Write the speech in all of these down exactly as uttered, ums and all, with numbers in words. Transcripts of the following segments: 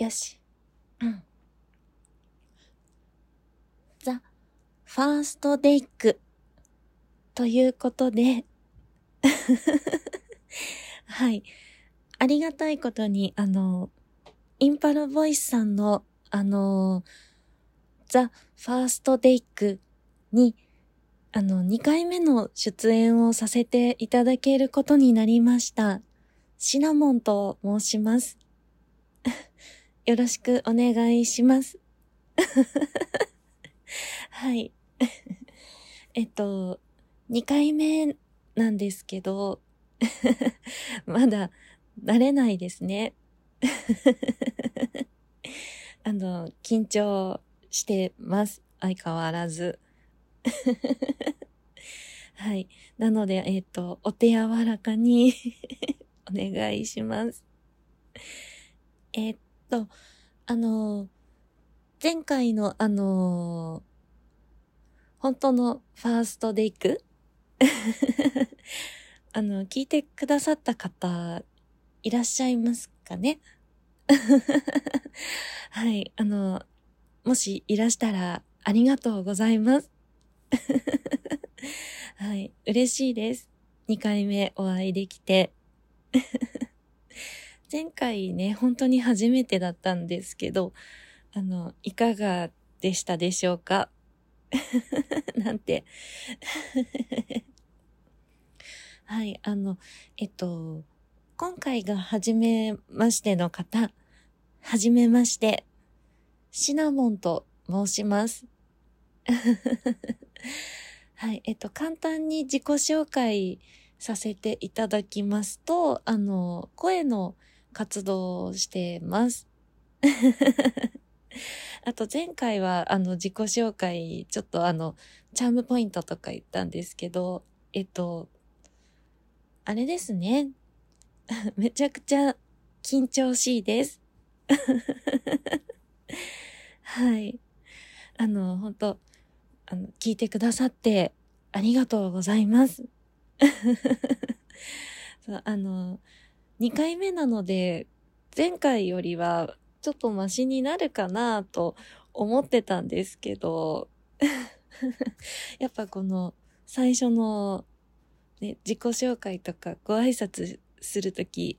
よし。うん。ザ・ファーストデイクということではい。ありがたいことに、あの、インパルボイスさんの、あの、ザ・ファーストデイクに、あの、にかいめの出演をさせていただけることになりました。シナモンと申します。よろしくお願いします。はい。えっと、にかいめなんですけど、まだ慣れないですね。あの、緊張してます。相変わらず。はい。なので、えっと、お手柔らかにお願いします。えっと、あの、前回のあの、本当のファーストデイクあの、聞いてくださった方、いらっしゃいますかねはい。あの、もしいらしたら、ありがとうございます。はい。嬉しいです。にかいめお会いできて。前回ね、本当に初めてだったんですけど、あの、いかがでしたでしょうかなんて。はい。あの、えっと、今回が初めましての方、はじめまして、シナモンと申します。はい。えっと、簡単に自己紹介させていただきますと、あの、声の活動をしてます。あと、前回は、あの、自己紹介、ちょっとあの、チャームポイントとか言ったんですけど、えっと、あれですね。めちゃくちゃ緊張しいです。はい。あの、本当あの、聞いてくださってありがとうございます。そう、あの、にかいめなので、前回よりはちょっとマシになるかなと思ってたんですけど、やっぱこの最初の、ね、自己紹介とかご挨拶するとき、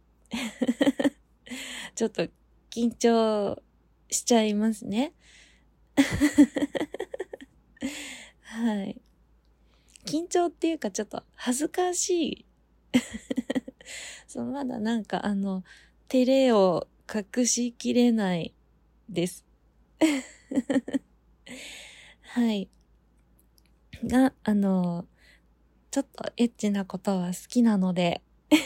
ちょっと緊張しちゃいますね。はい。緊張っていうかちょっと恥ずかしい。そう、まだなんかあの、照れを隠しきれないです。はい。が、あの、ちょっとエッチなことは好きなので、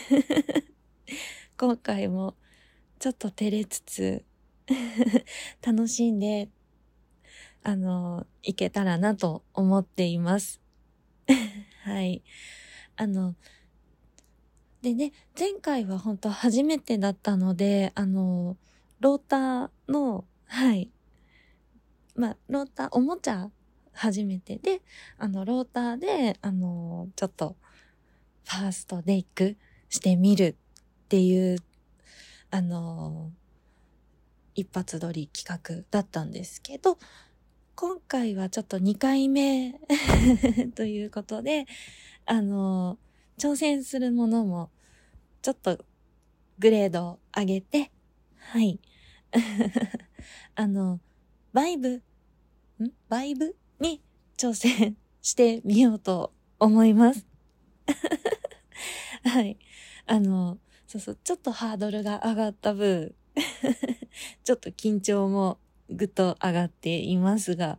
今回もちょっと照れつつ、楽しんで、あの、いけたらなと思っています。はい。あの、でね、前回は本当初めてだったので、あの、ローターの、はい。まあ、ローター、おもちゃ初めてで、あの、ローターで、あの、ちょっと、ファーストデイクしてみるっていう、あの、一発撮り企画だったんですけど、今回はちょっとにかいめということで、あの、挑戦するものもちょっとグレードを上げて、はい。あの、バイブ、んバイブに挑戦してみようと思います。はい。あの、そうそう、ちょっとハードルが上がった分、ちょっと緊張もぐっと上がっていますが。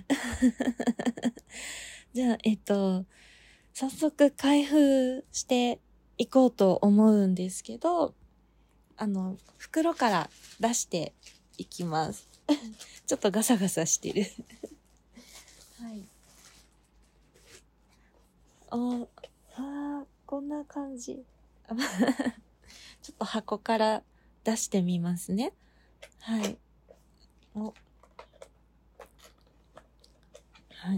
じゃあ、えっと、早速開封していこうと思うんですけど、あの、袋から出していきます。ちょっとガサガサしてる。はい。あ、あ、こんな感じ。ちょっと箱から出してみますね。はい。お、はい。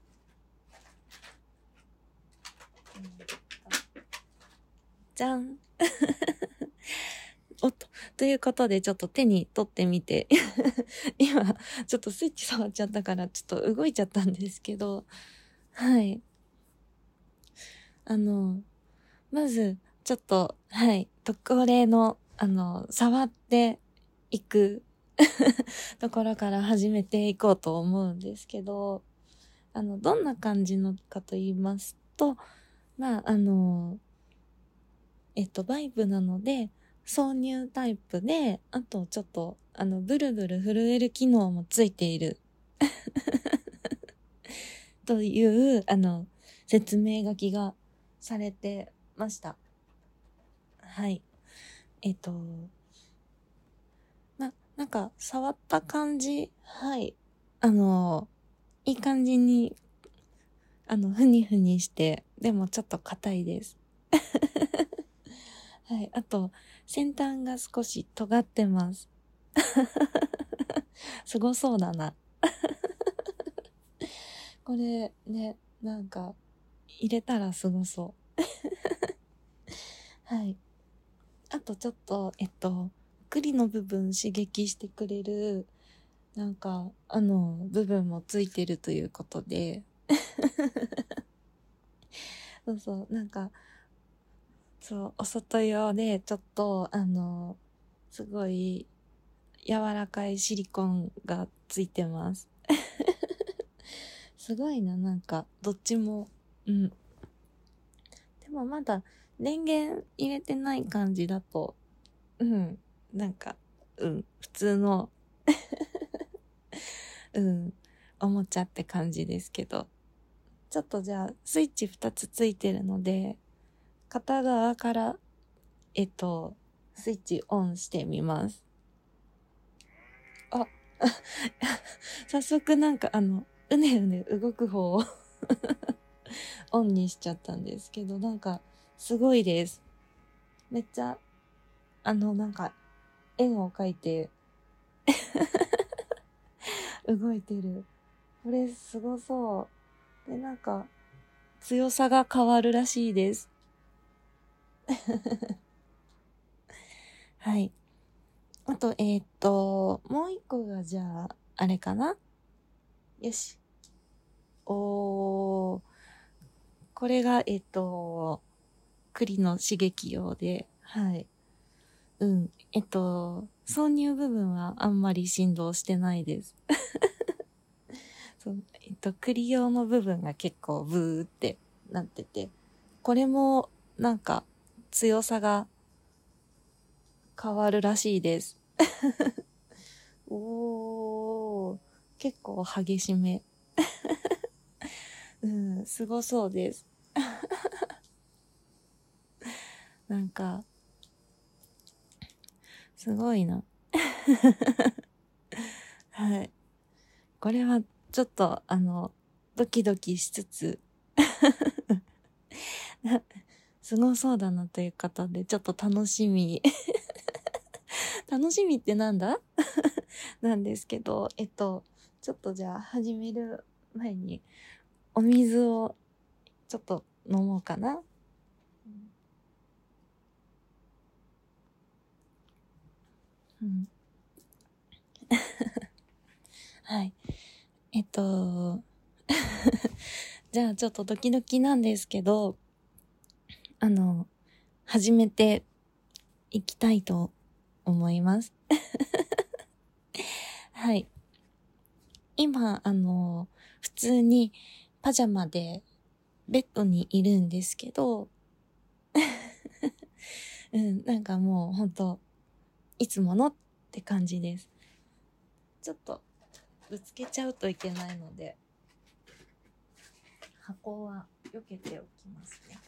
じゃん。 おっと、ということでちょっと手に取ってみて、今、ちょっとスイッチ触っちゃったから、ちょっと動いちゃったんですけど、はい。あの、まず、ちょっと、はい、特例の、あの、触っていくところから始めていこうと思うんですけど、あの、どんな感じのかと言いますと、まあ、あの、えっと、バイブなので、挿入タイプで、あとちょっと、あの、ブルブル震える機能もついているという、あの、説明書きがされてました。はい。えっと、な、なんか、触った感じ、はい。あの、いい感じに、あの、ふにふにして、でもちょっと硬いです。はい。あと、先端が少し尖ってます。すごそうだな。これね、なんか、入れたらすごそう。はい。あとちょっと、えっと、栗の部分刺激してくれる、なんか、あの、部分もついてるということで、そうそう、なんか、そう、お外用で、ちょっと、あの、すごい、柔らかいシリコンがついてます。すごいな、なんか、どっちも、うん。でもまだ、電源入れてない感じだと、うん、なんか、うん、普通の、うん、おもちゃって感じですけど。ちょっとじゃあ、スイッチふたつついてるので、片側から、えっと、スイッチオンしてみます。あ、早速なんかあの、うねうね動く方をオンにしちゃったんですけど、なんか、すごいです。めっちゃ、あの、なんか、円を描いて動いてる。これすごそう。で、なんか、強さが変わるらしいです。はい。あと、えーっと、もう一個がじゃあ、あれかな。よし。おー、これが、えーっと、栗の刺激用で、はい。うん。えっと、挿入部分はあんまり振動してないです。そう、えっと、栗用の部分が結構ブーってなってて、これもなんか強さが変わるらしいです。おー、結構激しめ。うん、すごそうです。なんか、すごいな。はい。これはちょっと、あの、ドキドキしつつ、すごそうだなという方で、ちょっと楽しみ。楽しみってなんだなんですけど、えっと、ちょっとじゃあ始める前に、お水をちょっと飲もうかな。うん。はい。えっと、じゃあちょっとドキドキなんですけど、あの、始めていきたいと思います。はい。今、あの、普通にパジャマでベッドにいるんですけど、うん、なんかもうほんと、いつものって感じです。ちょっとぶつけちゃうといけないので、箱は避けておきますね。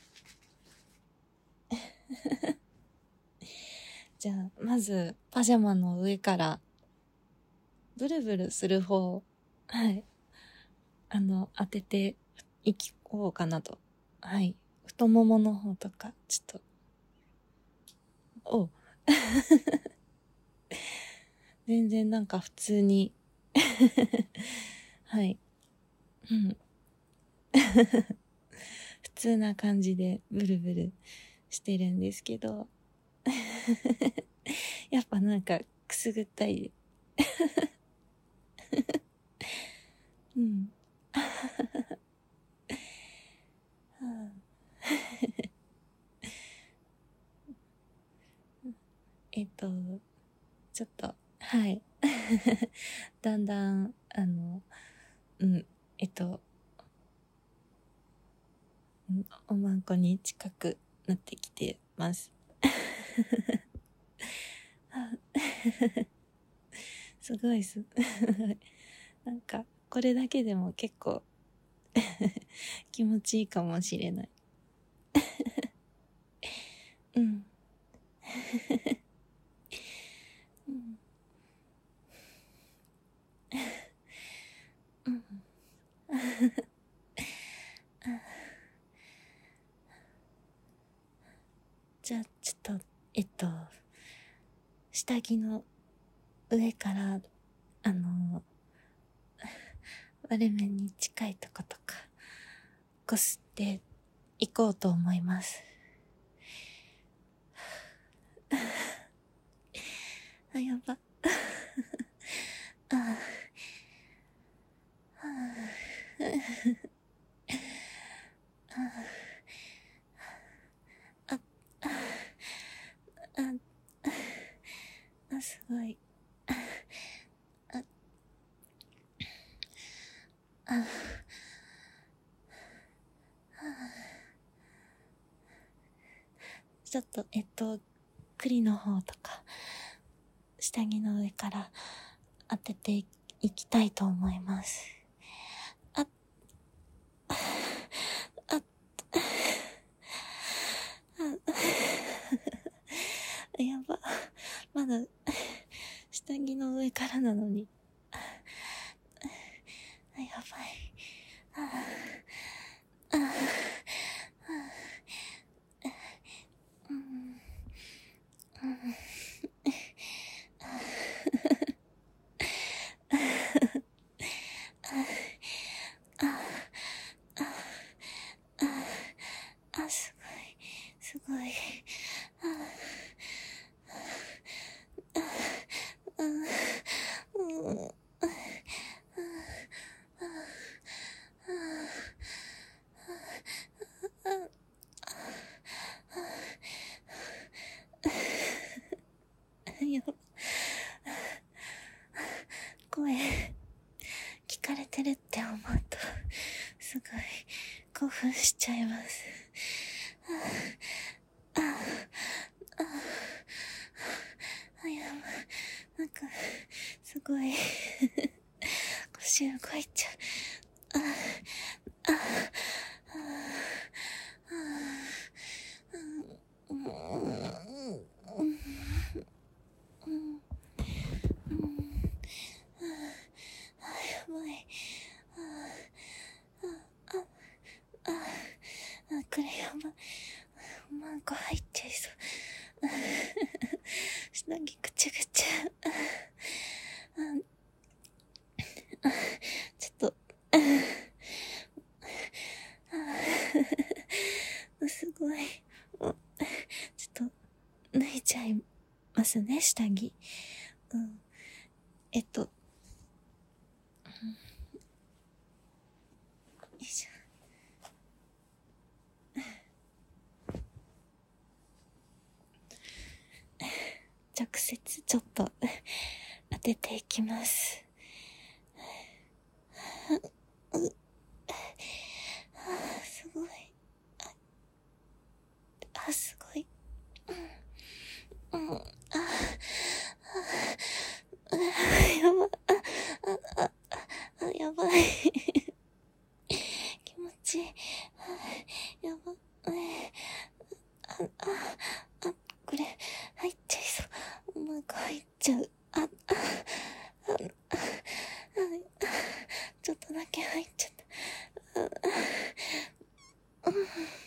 じゃあ、まず、パジャマの上から、ブルブルする方、はい、あの、当てていこうかなと。はい。太ももの方とか、ちょっと、お全然なんか普通にはい。うん。普通な感じでブルブルしてるんですけどやっぱなんかくすぐったいうんえっとちょっとはいだんだんあのうんえっとおまんこに近くなってきてますすごいすなんかこれだけでも結構気持ちいいかもしれないうんうんうんじゃあちょっとえっと下着の上からあの割れ目に近いとことかこすっていこうと思いますあ、やばあああああすごいああちょっとえっと栗の方とか下着の上から当てていきたいと思いますあああやばまだ下着の上からなのにあやばいあああうんうんあ、すごい、すごい。ああ、あ、うん、あ、やば、声、聞かれてるって思うと、すごい、興奮しちゃいます。あ、あ、あ、あ、やば、なんか、すごい、腰動いちゃう。あ、あ、あ、あ、うん、うん、うん、うん、あ、やばい。あ、あ、あ、あ、これやばい。マンコ入っちゃいそう。下着ぐちゃぐちゃ。あ、ちょっと、すごい。ちょっと、脱いちゃいますね、下着。うん。えっと、うん、よいしょ。直接ちょっと当てていきます。すごい。あ、すごい。うん、うん、あ、あ、やば、あ、あ、あ、やばい。気持ちいい。やば、あ、あ、あ、これ、入っちゃいそう。なんか入っちゃう。あ、あ、あ、あ、ちょっとだけ入っちゃった。うん、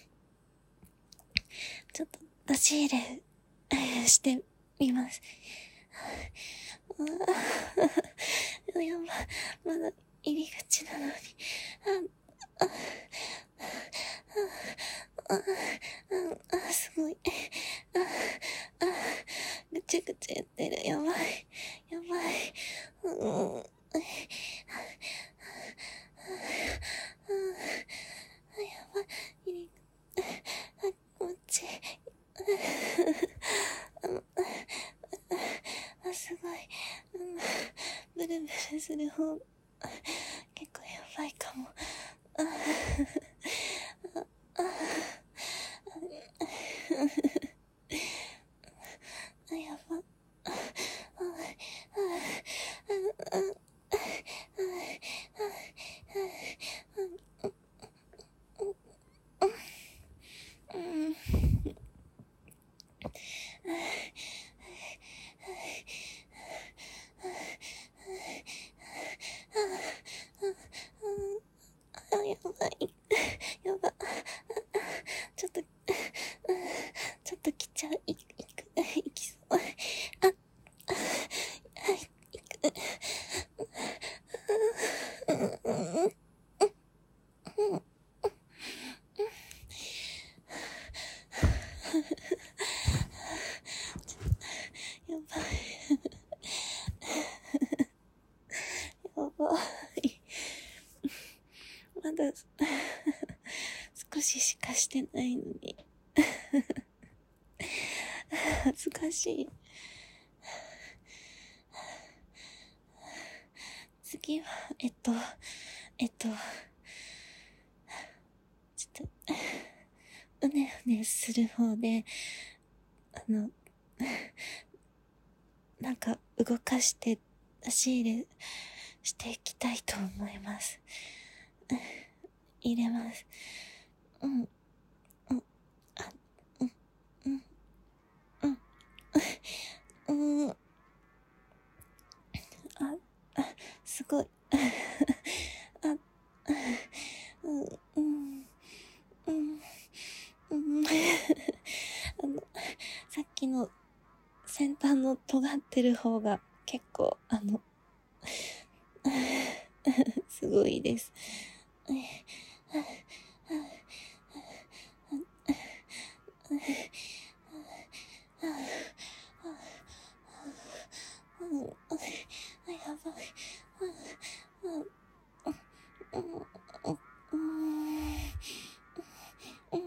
ちょっと出し入れしてみます。あ、やば、まだ入り口なのに。あ、あ、あ、あ、 あ、あ、すごい。あ、あ、ぐちゃぐちゃやってる。やばい。やばい。うん。あ、やばい。あ、気持ちいい。あ、すごい。うん、ブルブルする方、結構やばいかも。あ、あ、あ、あ、やば。あ、あ、あ、あ、あ、うん。あ、やばい。やば。ちょっと、ちょっと来ちゃう。い、いく、いきそう。あ、あ、はい、いく。うん、うん、やばい。やばい。まだ、少ししかしてないのに。恥ずかしい。次は、えっと、えっと、ちょっと、うねうねする方で、あの、なんか動かして出し入れしていきたいと思います。入れます。うん、うん、あ、うん、うん、うん、うん、あ、あ、すごい。あ、うん、うん、うん、うん。あの、さっきの先端の尖ってる方が結構、あの、すごいです。うん、やばい。うん、うん、うん、うん、うん、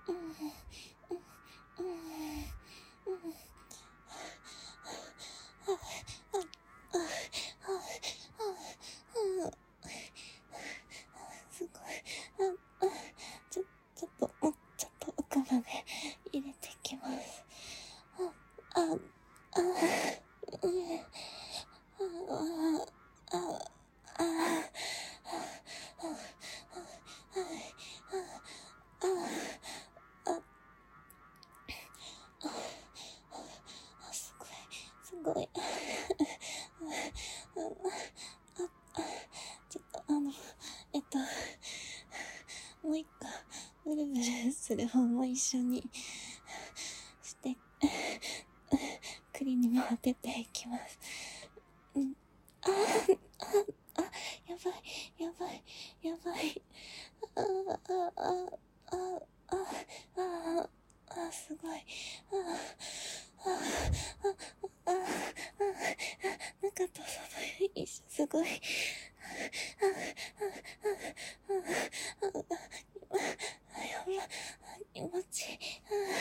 すごい。あ、あ、ちょ、ちょっと、もうちょっと奥まで入れていきます。あ、あ、あ、うん、あ、あ、あ、すごい、すごい。ちょっと、あの、えっと、もう一個、ブルブルする方も一緒にして、栗にも当てていきます。うん、あ、あ、あ、やばい、やばい、やばい。あ、あ、あ、あ、あ、あ、あ、すごい。あ、あ、あ、あ、あ、中と外一緒、すごい。やばい、気持ちいい。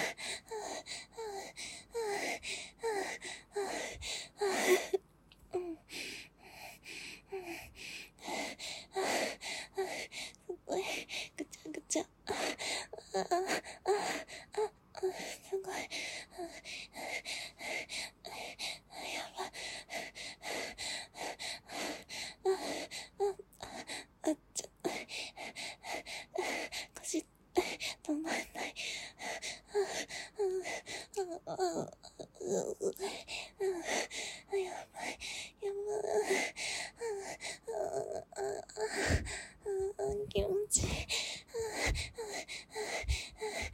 すごい、ぐちゃぐちゃ。あ、あ、あ、あ、すごい。やばい。あ、ちょ、腰、止まんない。あ、あ、あ、あ、やばい、やばい。気持ちいい。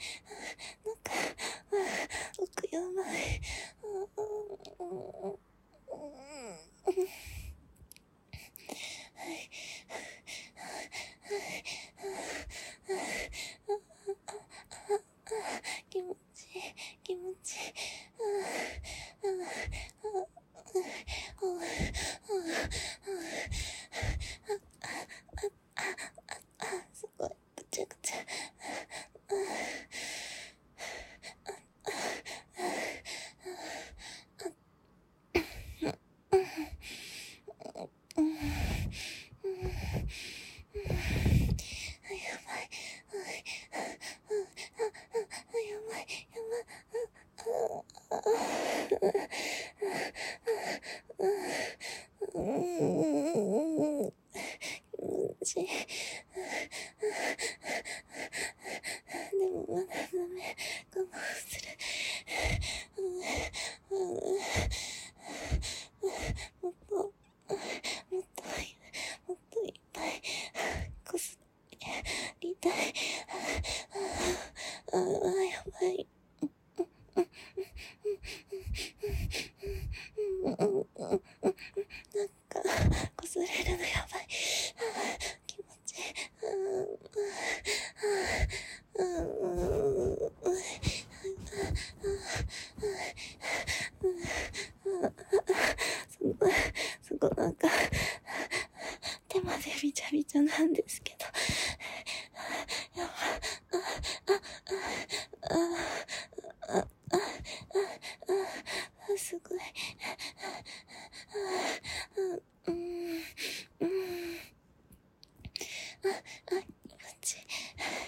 ちゃくちゃ、なんですけど、やば、あ、あ、あ、あ、あ、あ、すごい、うん、うん、あ、あ、気持ちいい。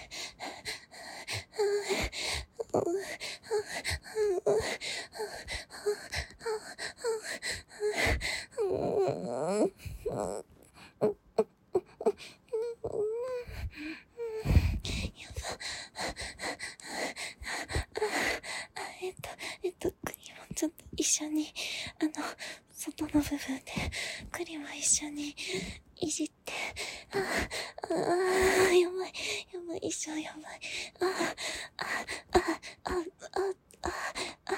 えっと、えっと、クリもちょっと一緒に、あの、外の部分で、クリも一緒にいじって、あ、あ、あ、やばい、やばい、一緒やばい、あ、あ、あ、あ、あ、あ、あ、あ、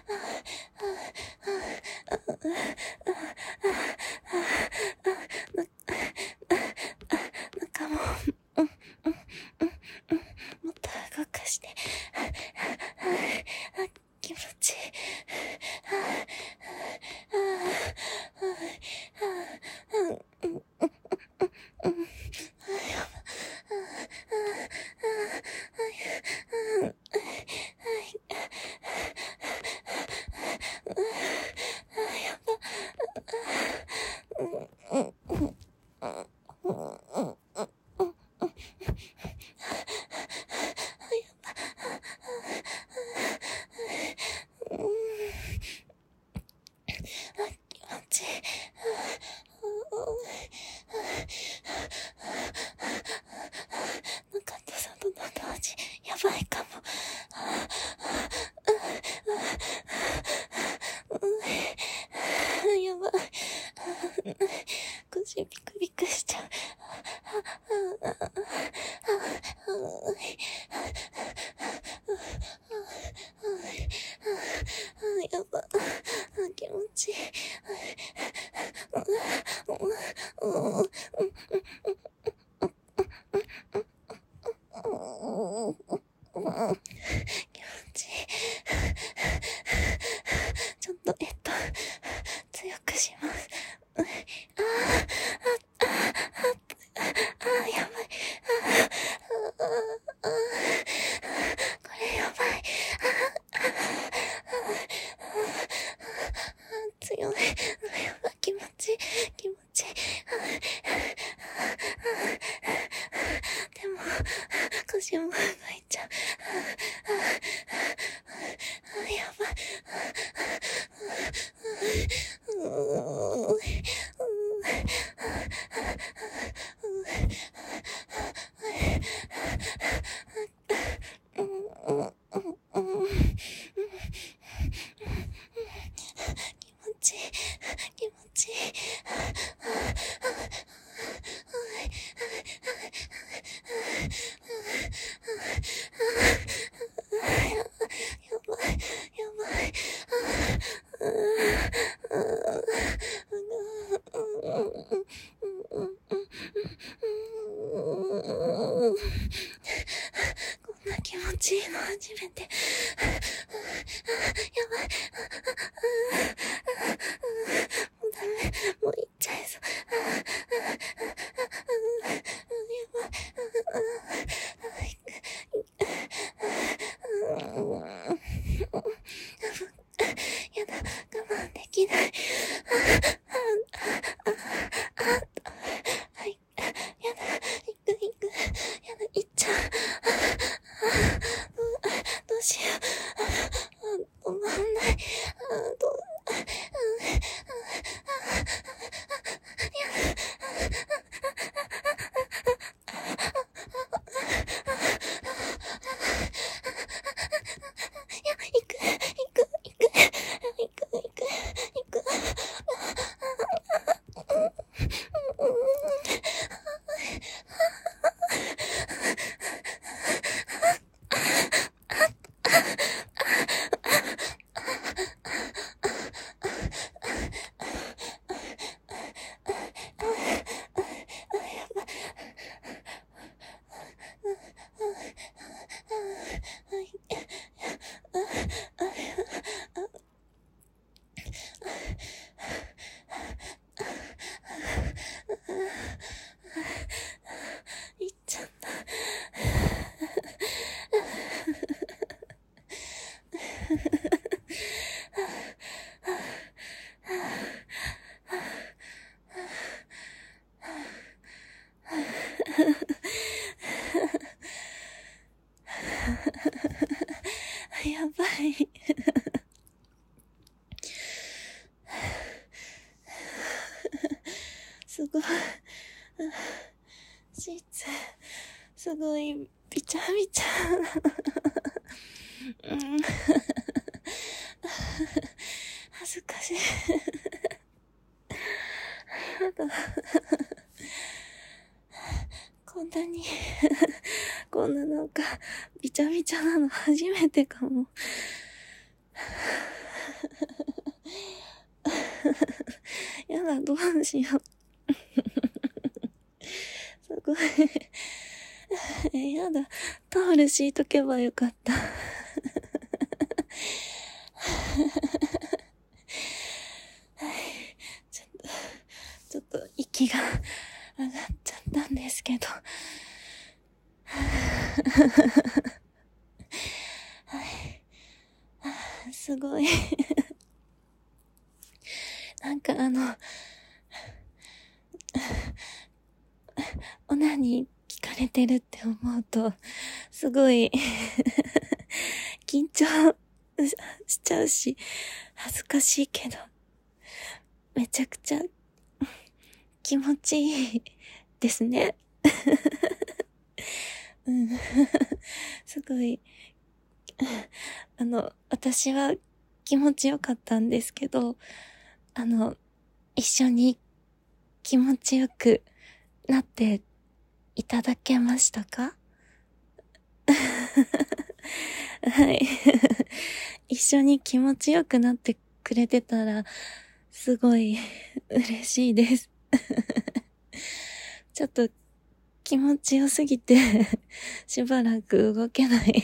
中も、うん、うん、うん、うん、もっと動かして、気持ちいい。やばいかも。やばい。腰ビクビクしちゃう。やば。気持ちいい。気持ちいい。ちょっと、えっと、強くします。あー、あ、あ、あ、あ、やばい。あ、あ、これやばい。強い。やばい、気持ちいい。気持ちいい。でも、腰も動いちゃう。やばい。気持ちいい。やばい、やばい。こんな気持ちいいの初めて。やばい。もうダメ。もう行っちゃいそう。やばい。 やばい。すごい。シーツ、すごい、びちゃびちゃ。うん、恥ずかしい。やだ。こんなに、こんななんか、びちゃびちゃなの初めてかも。やだ、どうしよう。すごい。え、やだ。タオル敷いとけばよかった。ちょっと、ちょっと息が上がっちゃったんですけど。はい。すごい。なんかあの、オナニー聞かれてるって思うと、すごい、緊張しちゃうし、恥ずかしいけど、めちゃくちゃ気持ちいいですね。うん、すごい、あの、私は気持ちよかったんですけど、あの、一緒に気持ちよくなっていただけましたか？はい。一緒に気持ちよくなってくれてたら、すごい嬉しいです。ちょっと気持ちよすぎて、しばらく動けない。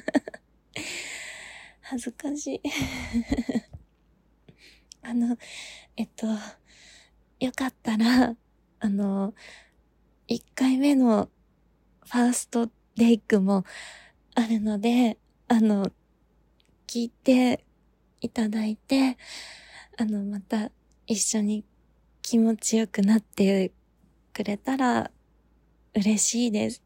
恥ずかしい。あの、えっと、よかったら、あの、一回目のファーストレイクもあるので、あの、聞いていただいて、あの、また一緒に気持ちよくなってくれたら嬉しいです。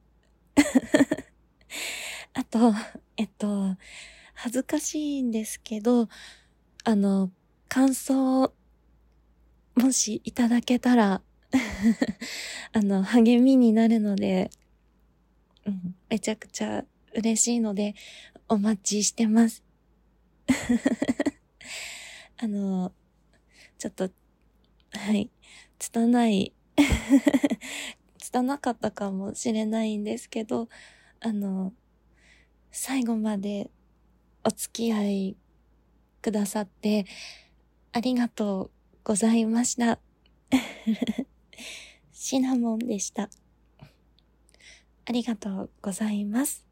あと、えっと、恥ずかしいんですけど、あの、感想、もしいただけたら、あの、励みになるので、うん、めちゃくちゃ嬉しいので、お待ちしてます。あの、ちょっと、はい、拙い、拙かったかもしれないんですけど、あの、最後までお付き合いくださって、ありがとうございました。シナモンでした。ありがとうございます。